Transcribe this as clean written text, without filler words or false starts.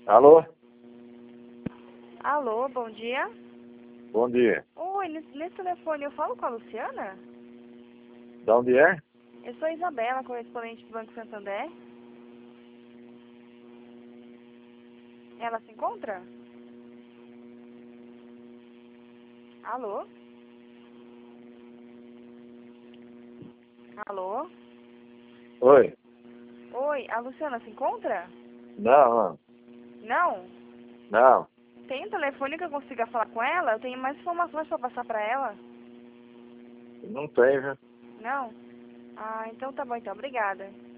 Alô? Alô, bom dia. Bom dia. Oi, nesse telefone eu falo com a Luciana? De onde é? Eu sou a Isabela, correspondente do Banco Santander. Ela se encontra? Alô? Alô? Oi. Oi, a Luciana se encontra? Não, Não? não. Tem um telefone que eu consiga falar com ela? Eu tenho mais informações para passar para ela. Não tem, viu? Não? Ah, então tá bom então, obrigada.